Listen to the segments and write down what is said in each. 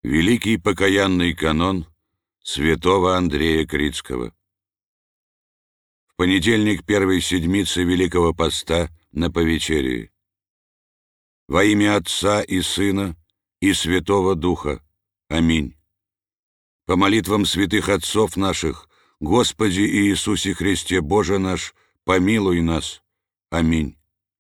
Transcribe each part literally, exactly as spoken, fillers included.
Великий покаянный канон святого Андрея Критского. В понедельник первой седмицы Великого Поста на повечерии. Во имя Отца и Сына и Святого Духа. Аминь. По молитвам святых отцов наших, Господи Иисусе Христе, Боже наш, помилуй нас. Аминь.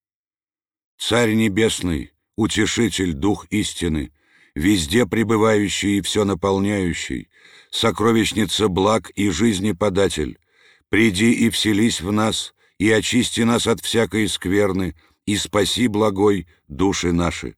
Царь Небесный, Утешитель, Дух истины, везде пребывающий и все наполняющий, сокровищница благ и жизни податель, приди и вселись в нас, и очисти нас от всякой скверны, и спаси, благой, души наши.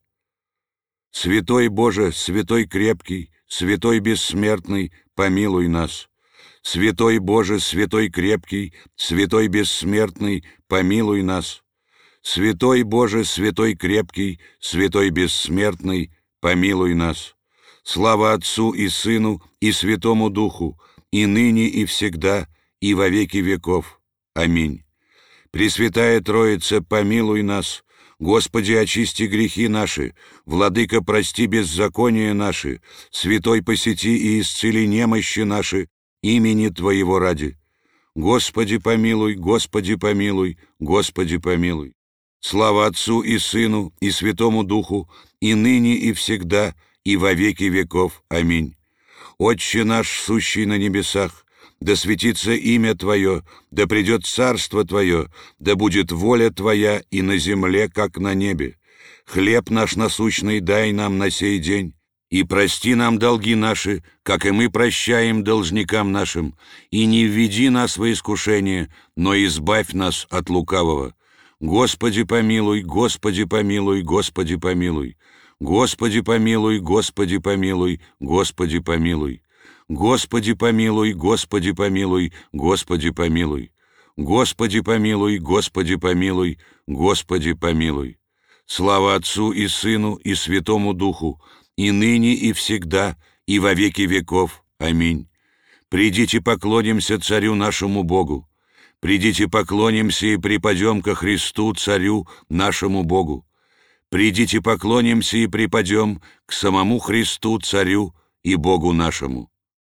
Святой Боже, святой крепкий, святой бессмертный, помилуй нас. Святой Боже, святой крепкий, святой бессмертный, помилуй нас. Святой Боже, святой крепкий, святой бессмертный, помилуй нас. Слава Отцу и Сыну и Святому Духу, и ныне и всегда, и во веки веков. Аминь. Пресвятая Троица, помилуй нас. Господи, очисти грехи наши. Владыка, прости беззакония наши. Святой, посети и исцели немощи наши имени Твоего ради. Господи, помилуй, Господи, помилуй, Господи, помилуй. Слава Отцу и Сыну и Святому Духу, и ныне и всегда, и во веки веков. Аминь. Отче наш, сущий на небесах, да светится имя Твое, да придет царство Твое, да будет воля Твоя и на земле, как на небе. Хлеб наш насущный дай нам на сей день, и прости нам долги наши, как и мы прощаем должникам нашим, и не введи нас во искушение, но избавь нас от лукавого. Господи помилуй, Господи помилуй, Господи помилуй. Господи помилуй, Господи помилуй, Господи помилуй. Господи помилуй, Господи помилуй, Господи помилуй. Господи помилуй, Господи помилуй, Господи помилуй. Слава Отцу и Сыну и Святому Духу, и ныне и всегда, и во веки веков. Аминь. Придите поклонимся Царю нашему Богу. Придите поклонимся и припадем ко Христу, Царю нашему Богу. Придите поклонимся и припадем к самому Христу, Царю и Богу нашему.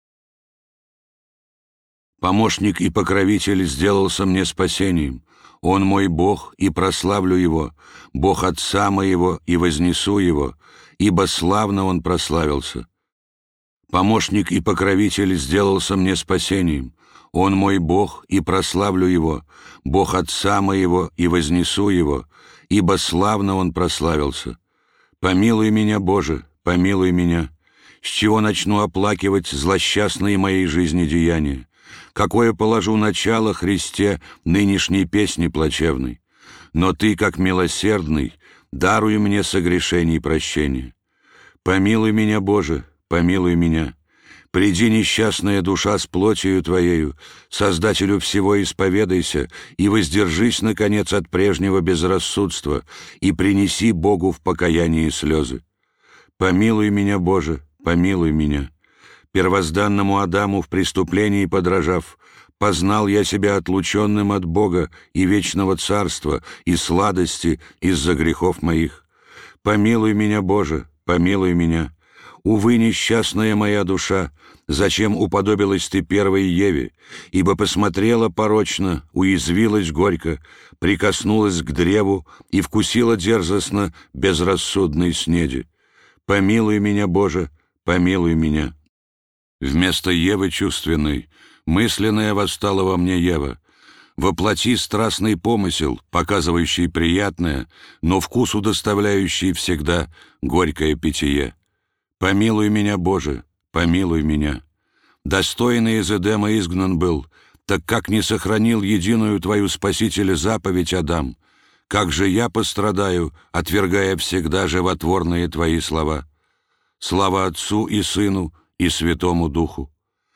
Помощник и покровитель сделался мне спасением. Он мой Бог, и прославлю Его, Бог Отца моего, и вознесу Его, ибо славно Он прославился. Помощник и покровитель сделался мне спасением. Он мой Бог, и прославлю Его, Бог Отца моего, и вознесу Его, ибо славно Он прославился. Помилуй меня, Боже, помилуй меня. С чего начну оплакивать злосчастные моей жизни деяния? Какое положу начало, Христе, нынешней песни плачевной? Но Ты, как милосердный, даруй мне согрешений прощения. Помилуй меня, Боже, помилуй меня. Приди, несчастная душа, с плотью Твоею, Создателю всего исповедайся, и воздержись, наконец, от прежнего безрассудства, и принеси Богу в покаянии слезы. Помилуй меня, Боже, помилуй меня. Первозданному Адаму в преступлении подражав, познал я себя отлученным от Бога и вечного царства, и сладости из-за грехов моих. Помилуй меня, Боже, помилуй меня. Увы, несчастная моя душа, зачем уподобилась ты первой Еве, ибо посмотрела порочно, уязвилась горько, прикоснулась к древу и вкусила дерзостно безрассудной снеди. Помилуй меня, Боже, помилуй меня. Вместо Евы чувственной, мысленная восстала во мне Ева. Воплоти страстный помысел, показывающий приятное, но вкусу доставляющий всегда горькое питье. Помилуй меня, Боже, помилуй меня. Достойный из Эдема изгнан был, так как не сохранил единую Твою, Спасителя, заповедь Адам. Как же я пострадаю, отвергая всегда животворные Твои слова. Слава Отцу и Сыну и Святому Духу.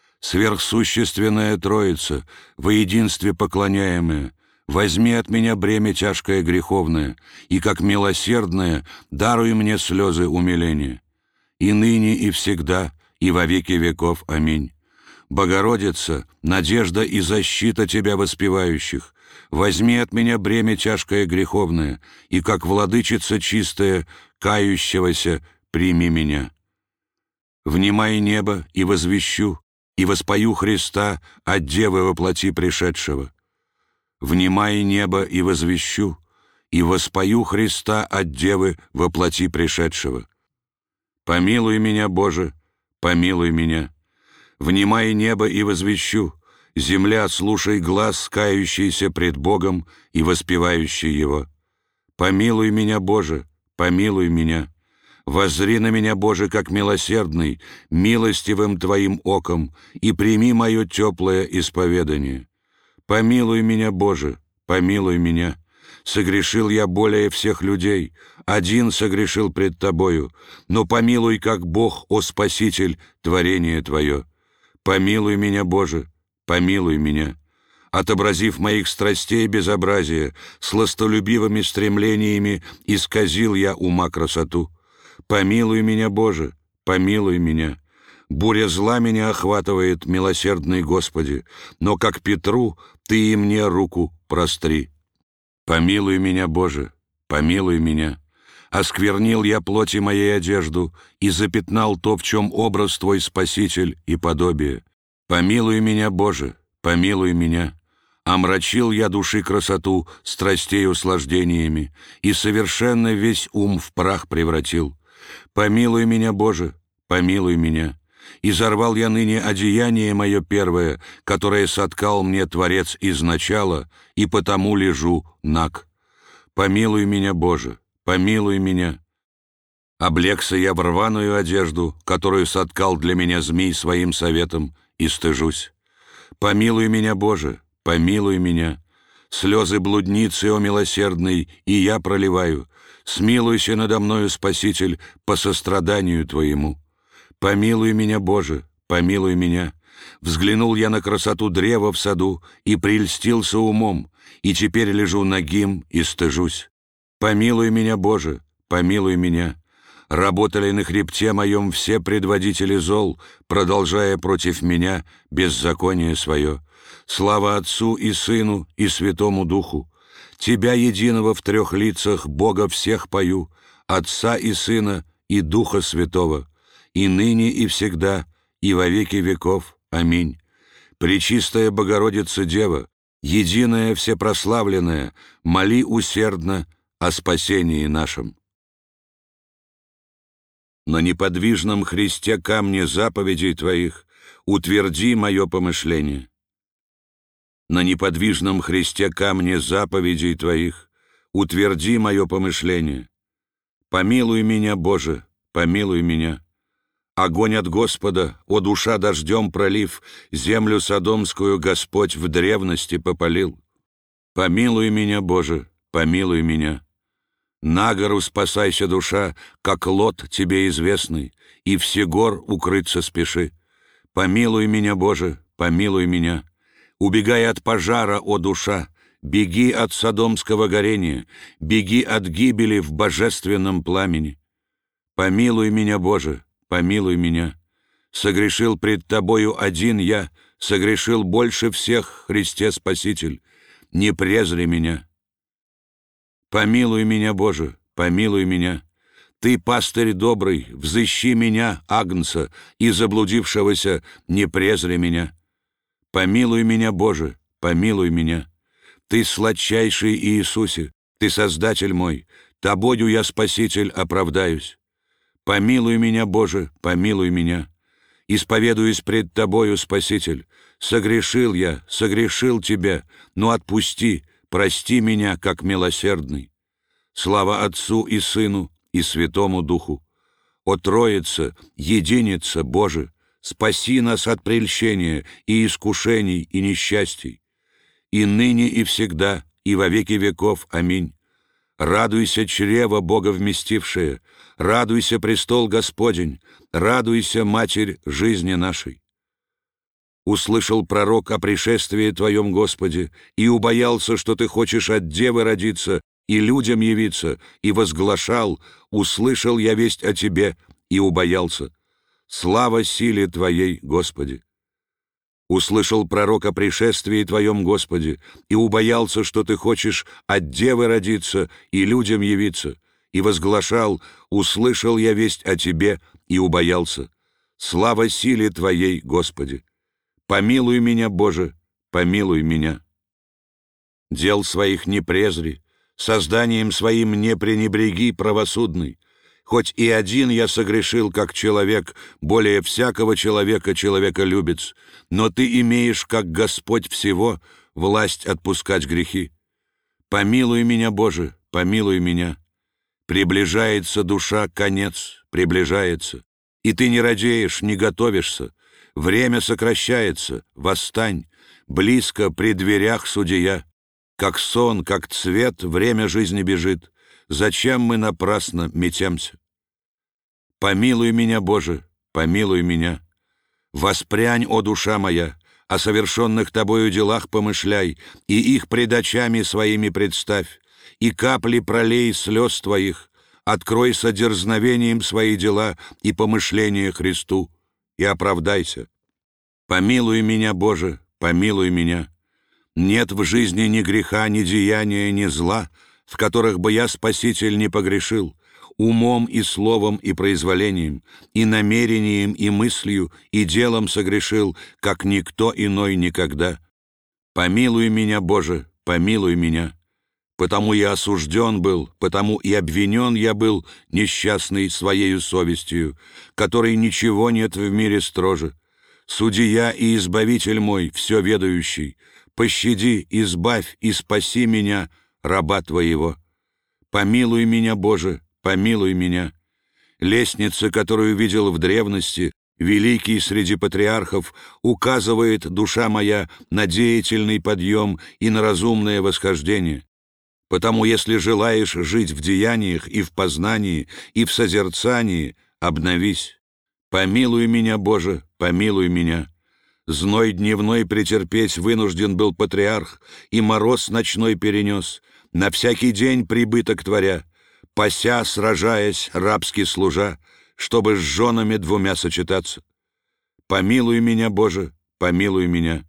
Сверхсущественная Троица, во единстве поклоняемая, возьми от меня бремя тяжкое греховное, и, как милосердное, даруй мне слезы умиления. И ныне, и всегда, и во веки веков. Аминь. Богородица, надежда и защита Тебя воспевающих, возьми от меня бремя тяжкое греховное, и, как владычица чистая, кающегося, прими меня. Внимай небо, и возвещу, и воспою Христа от Девы во плоти пришедшего. Внимай небо, и возвещу, и воспою Христа от Девы во плоти пришедшего. Помилуй меня, Боже, помилуй меня. Внимай небо, и возвещу, земля, слушай глас, кающийся пред Богом и воспевающий Его. Помилуй меня, Боже, помилуй меня. Воззри на меня, Боже, как милосердный, милостивым Твоим оком, и прими мое теплое исповедание. Помилуй меня, Боже, помилуй меня. Согрешил я более всех людей, один согрешил пред Тобою, но помилуй, как Бог, о Спаситель, творение Твое. Помилуй меня, Боже, помилуй меня. Отобразив моих страстей безобразие, сластолюбивыми стремлениями исказил я ума красоту. Помилуй меня, Боже, помилуй меня. Буря зла меня охватывает, милосердный Господи, но, как Петру, Ты и мне руку простри. Помилуй меня, Боже, помилуй меня. Осквернил я плоти моей одежду и запятнал то, в чем образ Твой Спаситель и подобие. Помилуй меня, Боже, помилуй меня. Омрачил я души красоту страстей услаждениями и совершенно весь ум в прах превратил. Помилуй меня, Боже, помилуй меня. Изорвал я ныне одеяние мое первое, которое соткал мне Творец изначала, и потому лежу наг. Помилуй меня, Боже, помилуй меня. Облегся я в рваную одежду, которую соткал для меня змей своим советом, и стыжусь. Помилуй меня, Боже, помилуй меня. Слезы блудницы, о милосердный, и я проливаю. Смилуйся надо мною, Спаситель, по состраданию Твоему. Помилуй меня, Боже, помилуй меня. Взглянул я на красоту древа в саду и прельстился умом, и теперь лежу нагим и стыжусь. Помилуй меня, Боже, помилуй меня. Работали на хребте моем все предводители зол, продолжая против меня беззаконие свое. Слава Отцу и Сыну и Святому Духу. Тебя единого в трех лицах, Бога всех пою, Отца и Сына и Духа Святого, и ныне и всегда, и во веки веков. Аминь. Пречистая Богородица Дева, единая всепрославленная, моли усердно о спасении нашем. На неподвижном Христе камне заповедей Твоих утверди мое помышление. На неподвижном Христе камне заповедей Твоих утверди мое помышление. Помилуй меня, Боже, помилуй меня. Огонь от Господа, о душа дождем пролив, землю содомскую Господь в древности попалил. Помилуй меня, Боже, помилуй меня. На гору спасайся, душа, как Лот тебе известный, и все гор укрыться спеши. Помилуй меня, Боже, помилуй меня. Убегай от пожара, о душа, беги от содомского горения, беги от гибели в божественном пламени. Помилуй меня, Боже, помилуй меня. Согрешил пред Тобою один я, согрешил больше всех, Христе Спаситель. Не презри меня. Помилуй меня, Боже, помилуй меня. Ты, пастырь добрый, взыщи меня, агнца, и заблудившегося не презри меня. Помилуй меня, Боже, помилуй меня. Ты, сладчайший Иисусе, Ты, Создатель мой, Тобою я, Спаситель, оправдаюсь. Помилуй меня, Боже, помилуй меня. Исповедуюсь пред Тобою, Спаситель. Согрешил я, согрешил Тебя, но отпусти, прости меня, как милосердный. Слава Отцу и Сыну и Святому Духу. О Троица, единица, Боже, спаси нас от прельщения и искушений и несчастий. И ныне и всегда, и во веки веков. Аминь. Радуйся, чрево Бога вместившее, радуйся, престол Господень, радуйся, Матерь жизни нашей. Услышал пророк о пришествии Твоем, Господи, и убоялся, что Ты хочешь от Девы родиться и людям явиться, и возглашал: услышал я весть о Тебе, и убоялся. Слава силе Твоей, Господи! Услышал пророк о пришествии Твоем, Господи, и убоялся, что Ты хочешь от Девы родиться и людям явиться, и возглашал: услышал я весть о Тебе, и убоялся. Слава силе Твоей, Господи! Помилуй меня, Боже, помилуй меня! Дел своих не презри, созданием своим не пренебреги, правосудный. Хоть и один я согрешил, как человек, более всякого человека человеколюбец, но Ты имеешь, как Господь всего, власть отпускать грехи. Помилуй меня, Боже, помилуй меня. Приближается душа, конец, приближается. И Ты не радеешь, не готовишься. Время сокращается, восстань. Близко при дверях судья. Как сон, как цвет, время жизни бежит. Зачем мы напрасно метемся? Помилуй меня, Боже, помилуй меня. Воспрянь, о душа моя, о совершенных Тобою делах помышляй, и их пред очами своими представь, и капли пролей слез Твоих, открой содерзновением свои дела и помышления Христу, и оправдайся. Помилуй меня, Боже, помилуй меня. Нет в жизни ни греха, ни деяния, ни зла, в которых бы я, Спаситель, не погрешил, умом и словом и произволением, и намерением и мыслью, и делом согрешил, как никто иной никогда. Помилуй меня, Боже, помилуй меня. Потому я осужден был, потому и обвинен я был, несчастный своею совестью, которой ничего нет в мире строже. Судия и избавитель мой, все ведающий, пощади, избавь и спаси меня, раба Твоего. Помилуй меня, Боже, помилуй меня. Лестница, которую видел в древности, великий среди патриархов, указывает, душа моя, на деятельный подъем и на разумное восхождение. Потому, если желаешь жить в деяниях и в познании, и в созерцании, обновись. Помилуй меня, Боже, помилуй меня. Зной дневной претерпеть вынужден был патриарх, и мороз ночной перенес, на всякий день прибыток творя, пася, сражаясь, рабски служа, чтобы с женами двумя сочетаться. Помилуй меня, Боже, помилуй меня.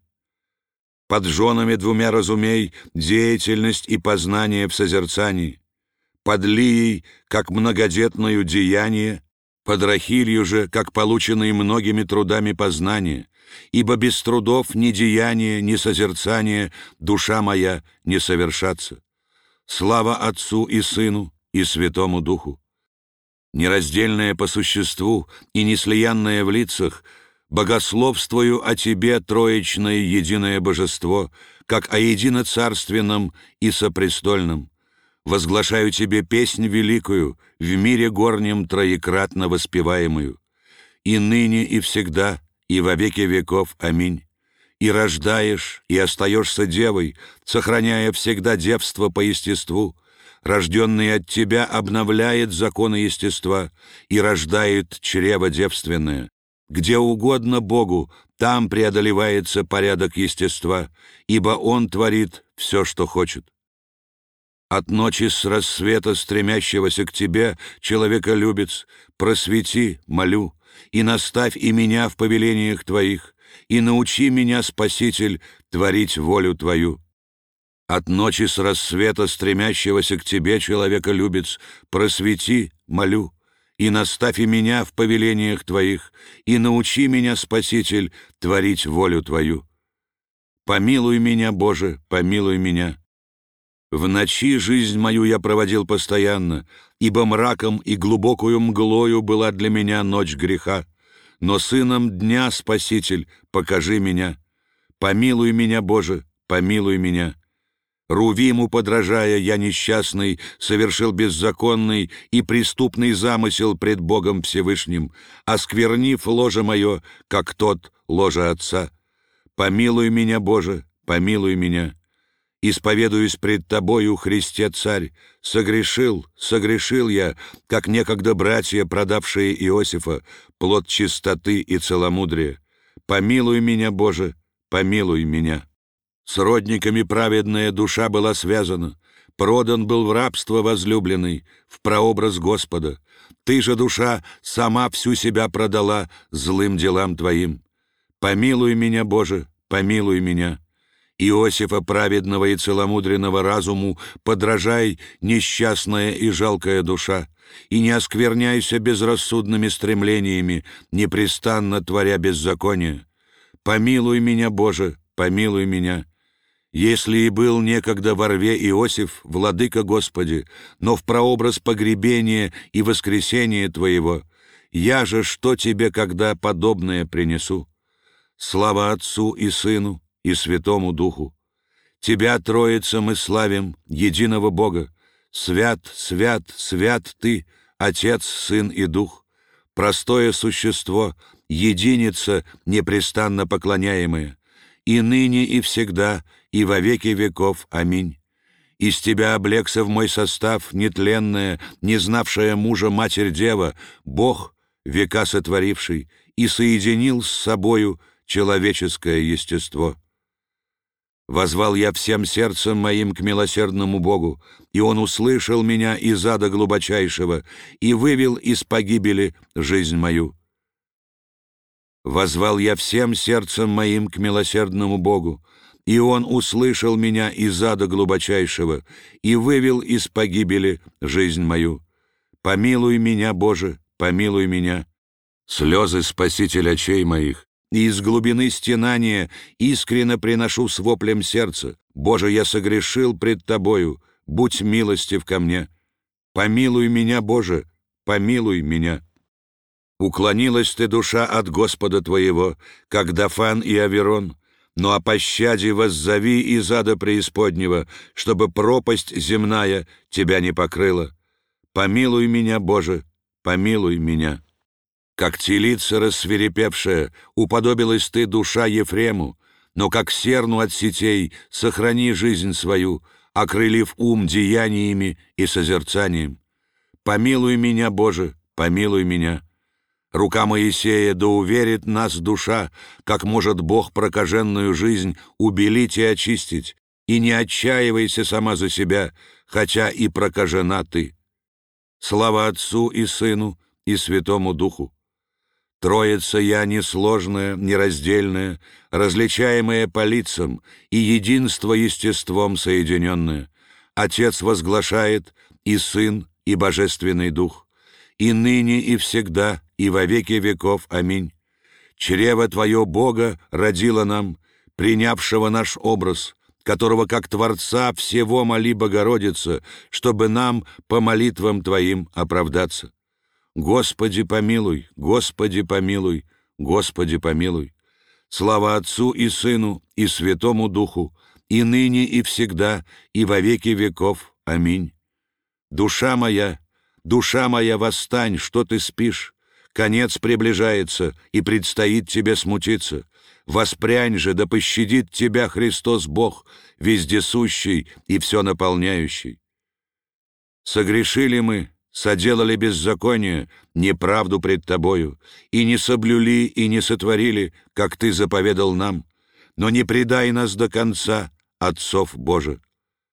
Под женами двумя разумей деятельность и познание в созерцании, под Лией, как многодетную деяние, под Рахилью же, как полученные многими трудами познания, ибо без трудов ни деяния, ни созерцания душа моя не совершатся. Слава Отцу и Сыну и Святому Духу. Нераздельное по существу и неслиянное в лицах, богословствую о Тебе, троечное единое божество, как о единоцарственном и сопрестольном. Возглашаю Тебе песнь великую, в мире горнем троекратно воспеваемую. И ныне, и всегда, и во веки веков. Аминь. И рождаешь, и остаешься девой, сохраняя всегда девство по естеству. Рожденный от Тебя обновляет законы естества и рождает чрево девственное. Где угодно Богу, там преодолевается порядок естества, ибо Он творит все, что хочет. От ночи с рассвета, стремящегося к Тебе, человеколюбец, просвети, молю, и наставь и меня в повелениях Твоих, и научи меня, Спаситель, творить волю Твою. От ночи с рассвета, стремящегося к Тебе, человеколюбец, просвети, молю, и наставь и меня в повелениях Твоих, и научи меня, Спаситель, творить волю Твою. Помилуй меня, Боже, помилуй меня. В ночи жизнь мою я проводил постоянно, ибо мраком и глубокою мглою была для меня ночь греха. Но сыном дня, Спаситель, покажи меня. Помилуй меня, Боже, помилуй меня. Рувиму подражая, я несчастный, совершил беззаконный и преступный замысел пред Богом Всевышним, осквернив ложе мое, как тот ложе отца. Помилуй меня, Боже, помилуй меня. Исповедуюсь пред Тобою, Христе Царь, согрешил, согрешил я, как некогда братья, продавшие Иосифа, плод чистоты и целомудрия. Помилуй меня, Боже, помилуй меня. С родниками праведная душа была связана, продан был в рабство возлюбленный, в прообраз Господа. Ты же, душа, сама всю себя продала злым делам Твоим. Помилуй меня, Боже, помилуй меня. Иосифа праведного и целомудренного разуму подражай, несчастная и жалкая душа, и не оскверняйся безрассудными стремлениями, непрестанно творя беззаконие. Помилуй меня, Боже, помилуй меня. Если и был некогда во рве Иосиф, владыка Господи, но в прообраз погребения и воскресения Твоего, я же что Тебе когда подобное принесу? Слава Отцу и Сыну и Святому Духу. Тебя, Троица, мы славим, единого Бога. Свят, свят, свят Ты, Отец, Сын и Дух, простое существо, единица, непрестанно поклоняемая, и ныне, и всегда, и во веки веков. Аминь. Из Тебя облегся в мой состав нетленная, не знавшая мужа Матерь-Дева, Бог, века сотворивший, и соединил с собою человеческое естество. Возвал я всем сердцем моим к милосердному Богу, и Он услышал меня из ада глубочайшего и вывел из погибели жизнь мою. Возвал я всем сердцем моим к милосердному Богу, и Он услышал меня из ада глубочайшего и вывел из погибели жизнь мою. Помилуй меня, Боже, помилуй меня. Слезы Спаситель очей моих, и из глубины стенания искренно приношу с воплем сердца: Боже, я согрешил пред Тобою, будь милостив ко мне. Помилуй меня, Боже, помилуй меня. Уклонилась Ты, душа, от Господа Твоего, как Дафан и Аверон, но о пощаде воззови из ада преисподнего, чтобы пропасть земная Тебя не покрыла. Помилуй меня, Боже, помилуй меня. Как телица рассвирепевшая, уподобилась Ты, душа, Ефрему, но как серну от сетей сохрани жизнь свою, окрылив ум деяниями и созерцанием. Помилуй меня, Боже, помилуй меня. Рука Моисея да уверит нас душа, как может Бог прокаженную жизнь убелить и очистить, и не отчаивайся сама за себя, хотя и прокажена ты. Слава Отцу и Сыну и Святому Духу. Троица я несложная, нераздельная, различаемая по лицам, и единство естеством соединенное. Отец возглашает, и Сын, и Божественный Дух, и ныне, и всегда, и во веки веков. Аминь. Чрево Твое Бога родило нам, принявшего наш образ, которого как Творца всего моли Богородица, чтобы нам по молитвам Твоим оправдаться. Господи, помилуй, Господи, помилуй, Господи, помилуй. Слава Отцу и Сыну и Святому Духу, и ныне, и всегда, и во веки веков. Аминь. Душа моя, душа моя, восстань, что ты спишь? Конец приближается, и предстоит тебе смутиться. Воспрянь же, да пощадит тебя Христос Бог, вездесущий и все наполняющий. Согрешили мы, соделали беззаконие, неправду пред Тобою, и не соблюли, и не сотворили, как Ты заповедал нам, но не предай нас до конца, отцов Боже.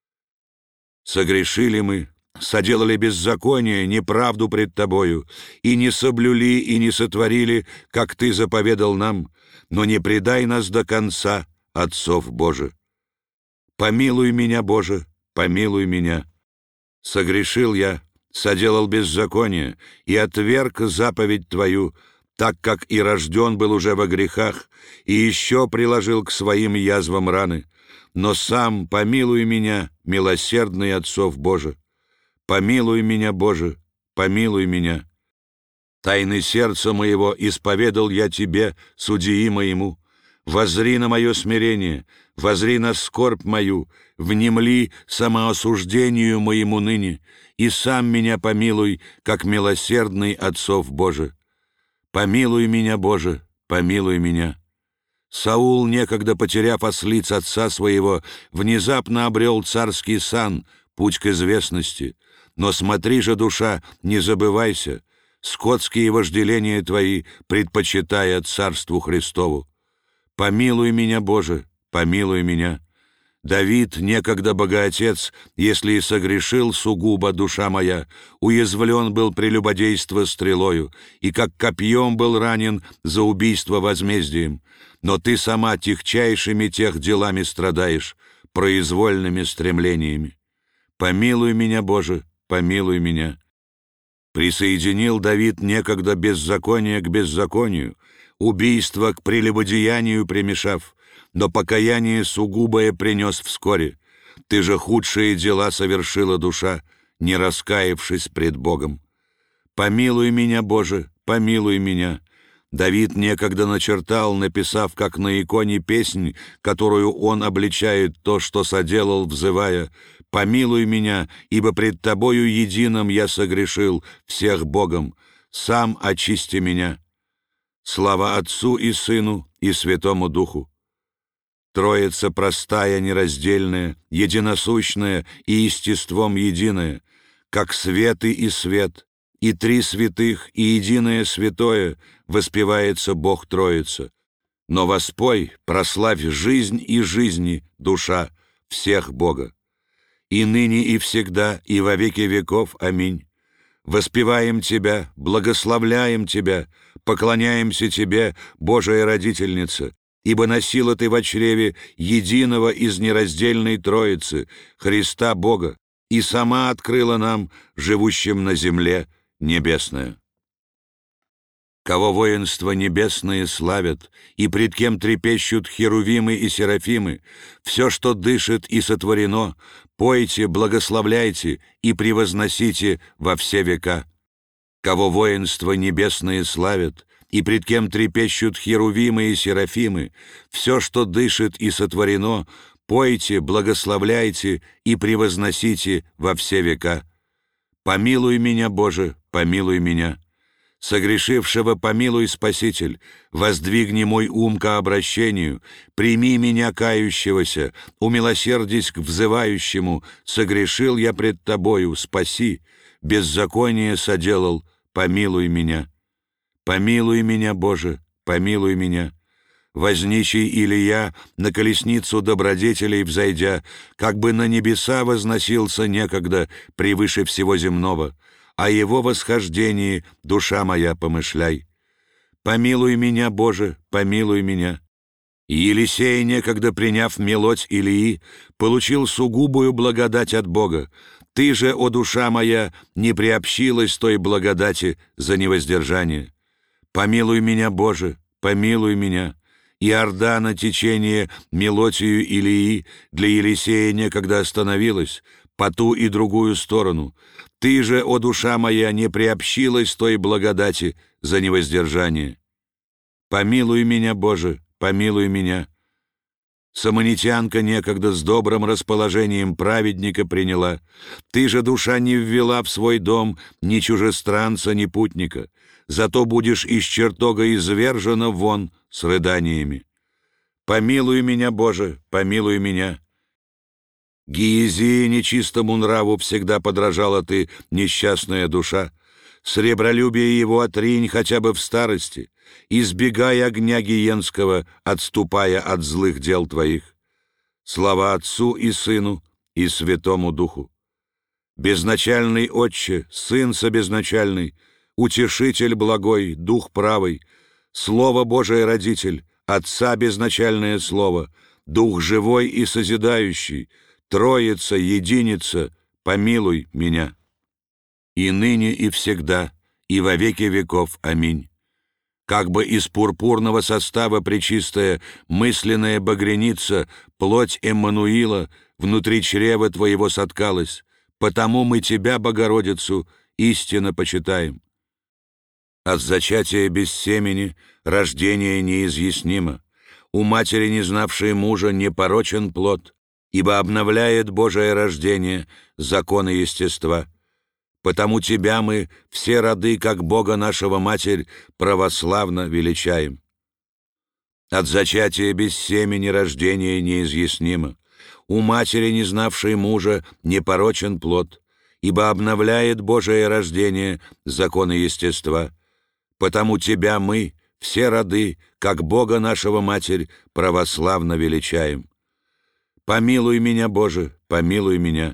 Согрешили мы, соделали беззаконие, неправду пред Тобою, и не соблюли, и не сотворили, как Ты заповедал нам, но не предай нас до конца, отцов Боже. Помилуй меня, Боже, помилуй меня. Согрешил я, соделал беззаконие и отверг заповедь Твою, так как и рожден был уже во грехах, и еще приложил к своим язвам раны. Но сам помилуй меня, милосердный отцов Боже. Помилуй меня, Боже, помилуй меня. Тайны сердца моего исповедал я Тебе, судьи моему. Воззри на мое смирение, воззри на скорбь мою, внемли самоосуждению моему ныне, и сам меня помилуй, как милосердный отцов Боже. Помилуй меня, Боже, помилуй меня. Саул, некогда потеряв ослиц отца своего, внезапно обрел царский сан, путь к известности. Но смотри же, душа, не забывайся, скотские вожделения твои предпочитая царству Христову. Помилуй меня, Боже, помилуй меня. Давид, некогда богоотец, если и согрешил сугубо душа моя, уязвлен был прелюбодейство стрелою, и как копьем был ранен за убийство возмездием. Но ты сама тихчайшими тех делами страдаешь, произвольными стремлениями. Помилуй меня, Боже, помилуй меня. Присоединил Давид некогда беззаконие к беззаконию, убийство к прелюбодеянию примешав, но покаяние сугубое принес вскоре. Ты же худшие дела совершила, душа, не раскаявшись пред Богом. Помилуй меня, Боже, помилуй меня. Давид некогда начертал, написав, как на иконе, песнь, которую он обличает то, что соделал, взывая: «Помилуй меня, ибо пред Тобою единым я согрешил, всех Богом, сам очисти меня». Слава Отцу и Сыну и Святому Духу. Троица простая, нераздельная, единосущная и естеством единая, как светы и свет, и три святых, и единое святое, воспевается Бог Троица. Но воспой, прославь жизнь и жизни, душа, всех Бога. И ныне, и всегда, и во веки веков. Аминь. Воспеваем Тебя, благословляем Тебя, поклоняемся Тебе, Божия Родительница, ибо носила Ты во чреве единого из нераздельной Троицы, Христа Бога, и сама открыла нам, живущим на земле, небесное. Кого воинства небесные славят, и пред кем трепещут херувимы и серафимы, все, что дышит и сотворено, пойте, благословляйте и превозносите во все века. Кого воинства небесные славят, и пред кем трепещут херувимы и серафимы, все, что дышит и сотворено, пойте, благословляйте и превозносите во все века. Помилуй меня, Боже, помилуй меня. Согрешившего помилуй, Спаситель, воздвигни мой ум ко обращению, прими меня, кающегося, умилосердись к взывающему, согрешил я пред Тобою, спаси, беззаконие соделал, помилуй меня. Помилуй меня, Боже, помилуй меня. Возничий Илия, на колесницу добродетелей взойдя, как бы на небеса возносился некогда превыше всего земного, о его восхождении, душа моя, помышляй. Помилуй меня, Боже, помилуй меня. И Елисей, некогда приняв мелодь Илии, получил сугубую благодать от Бога. Ты же, о душа моя, не приобщилась той благодати за невоздержание. Помилуй меня, Боже, помилуй меня. Иордана течение мелотию Илии для Елисея некогда остановилась по ту и другую сторону. Ты же, о душа моя, не приобщилась той благодати за невоздержание. Помилуй меня, Боже, помилуй меня. Самонитянка некогда с добрым расположением праведника приняла. Ты же, душа, не ввела в свой дом ни чужестранца, ни путника. Зато будешь из чертога извержена вон с рыданиями. Помилуй меня, Боже, помилуй меня. Гиезии нечистому нраву всегда подражала ты, несчастная душа. Сребролюбие его отринь хотя бы в старости, избегай огня гиенского, отступая от злых дел твоих. Слава Отцу и Сыну и Святому Духу. Безначальный Отче, Сын собезначальный, Утешитель благой, Дух правый, Слово Божие Родитель, Отца безначальное Слово, Дух живой и созидающий, Троица, Единица, помилуй меня. И ныне, и всегда, и во веки веков. Аминь. Как бы из пурпурного состава пречистая мысленная багряница, плоть Эммануила, внутри чрева Твоего соткалась, потому мы Тебя, Богородицу, истинно почитаем. От зачатия без семени рождение неизъяснимо. У матери, не знавшей мужа, непорочен плод, ибо обновляет Божие рождение законы естества. Потому Тебя мы, все роды, как Бога нашего Матерь, православно величаем. От зачатия без семени рождение неизъяснимо. У матери, не знавшей мужа, непорочен плод, ибо обновляет Божие рождение законы естества. Потому Тебя мы, все роды, как Бога нашего Матерь, православно величаем. Помилуй меня, Боже, помилуй меня.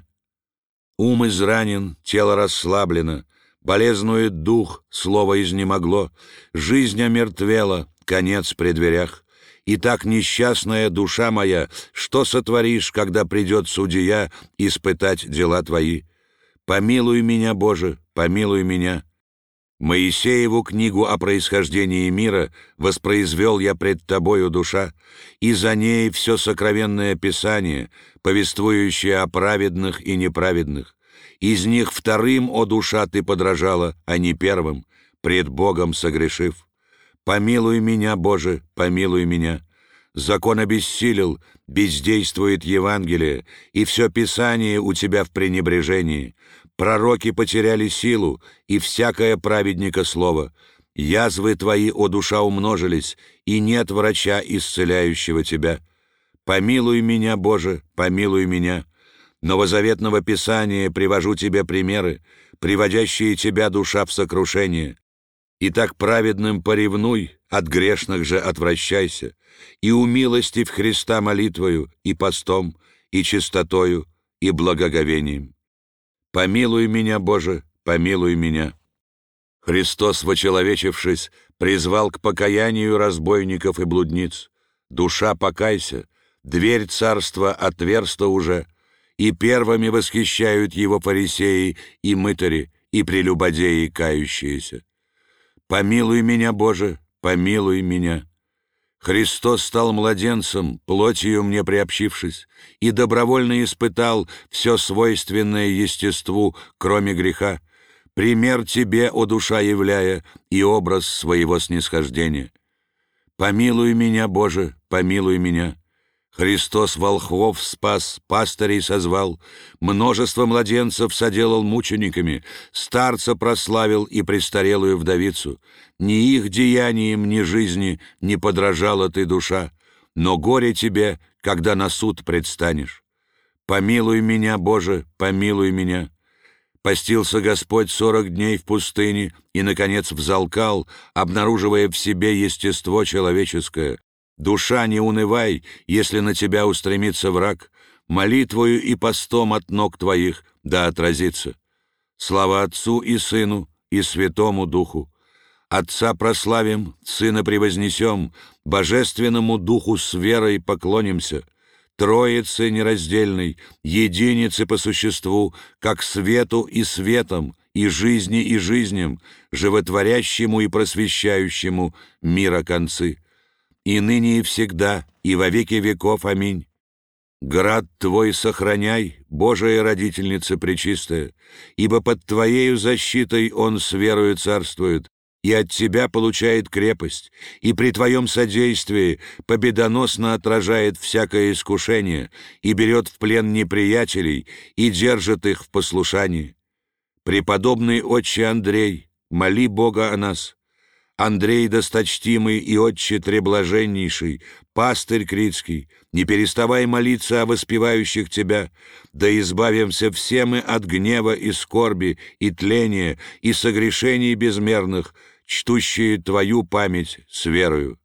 Ум изранен, тело расслаблено, болезнует дух, слово изнемогло, жизнь омертвела, конец при дверях. И так, несчастная душа моя, что сотворишь, когда придет судья испытать дела твои? Помилуй меня, Боже, помилуй меня. Моисееву книгу о происхождении мира воспроизвел я пред Тобою, душа, и за ней все сокровенное Писание, повествующее о праведных и неправедных. Из них вторым, о душа, ты подражала, а не первым, пред Богом согрешив. Помилуй меня, Боже, помилуй меня. Закон обессилел, бездействует Евангелие, и все Писание у тебя в пренебрежении. Пророки потеряли силу, и всякое праведника слово. Язвы твои, о душа, умножились, и нет врача, исцеляющего тебя. Помилуй меня, Боже, помилуй меня. Новозаветного Писания привожу тебе примеры, приводящие тебя, душа, в сокрушение. Итак, праведным поревнуй, от грешных же отвращайся, и умилостивь Христа молитвою, и постом, и чистотою, и благоговением. Помилуй меня, Боже, помилуй меня. Христос, вочеловечившись, призвал к покаянию разбойников и блудниц. Душа, покайся, дверь царства отверста уже, и первыми восхищают его фарисеи и мытари, и прелюбодеи кающиеся. Помилуй меня, Боже, помилуй меня. Христос стал младенцем, плотью мне приобщившись, и добровольно испытал все свойственное естеству, кроме греха, пример тебе, о душа, являя, и образ своего снисхождения. Помилуй меня, Боже, помилуй меня. Христос волхвов спас, пастырей созвал, множество младенцев соделал мучениками, старца прославил и престарелую вдовицу. Ни их деянием, ни жизни не подражала ты, душа, но горе тебе, когда на суд предстанешь. Помилуй меня, Боже, помилуй меня. Постился Господь сорок дней в пустыне и, наконец, взалкал, обнаруживая в себе естество человеческое. Душа, не унывай, если на тебя устремится враг, молитвою и постом от ног твоих да отразится. Слава Отцу и Сыну и Святому Духу. Отца прославим, Сына превознесем, Божественному Духу с верой поклонимся. Троице нераздельной, единице по существу, как свету и светом, и жизни и жизням, животворящему и просвещающему мира концы. И ныне и всегда, и во веки веков. Аминь. Град Твой сохраняй, Божия Родительница Пречистая, ибо под Твоею защитой он с верою царствует, и от Тебя получает крепость, и при Твоем содействии победоносно отражает всякое искушение, и берет в плен неприятелей, и держит их в послушании. Преподобный отче Андрей, моли Бога о нас. Андрей досточтимый и отче треблаженнейший, пастырь критский, не переставай молиться о воспевающих тебя, да избавимся все мы от гнева и скорби, и тления, и согрешений безмерных, чтущие Твою память с верою.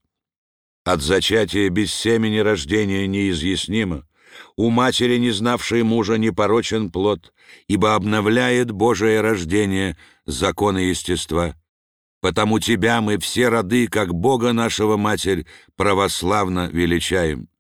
От зачатия без семени рождения неизъяснимо, у матери, не знавшей мужа, непорочен плод, ибо обновляет Божие рождение законы естества. Потому Тебя мы все роды, как Бога нашего Матерь, православно величаем.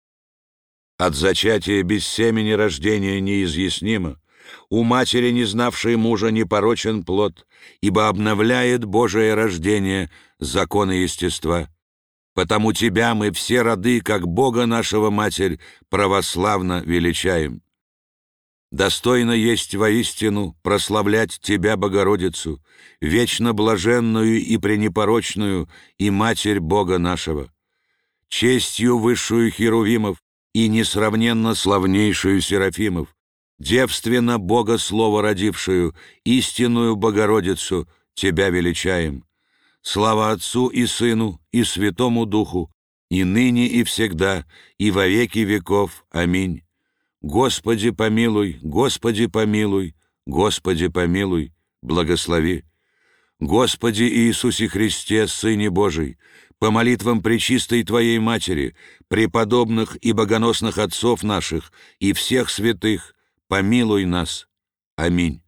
От зачатия без семени рождения неизъяснимо, у матери, не знавшей мужа, непорочен плод, ибо обновляет Божие рождение законы естества. Потому Тебя мы все роды, как Бога нашего Матерь, православно величаем. Достойно есть воистину прославлять Тебя, Богородицу, вечно блаженную и пренепорочную, и Матерь Бога нашего. Честью высшую Херувимов и несравненно славнейшую Серафимов, девственно Бога Слово родившую, истинную Богородицу, Тебя величаем. Слава Отцу и Сыну и Святому Духу, и ныне и всегда, и во веки веков. Аминь. Господи помилуй, Господи помилуй, Господи помилуй, благослови. Господи Иисусе Христе, Сыне Божий, по молитвам Пречистой Твоей Матери, преподобных и богоносных отцов наших и всех святых, помилуй нас. Аминь.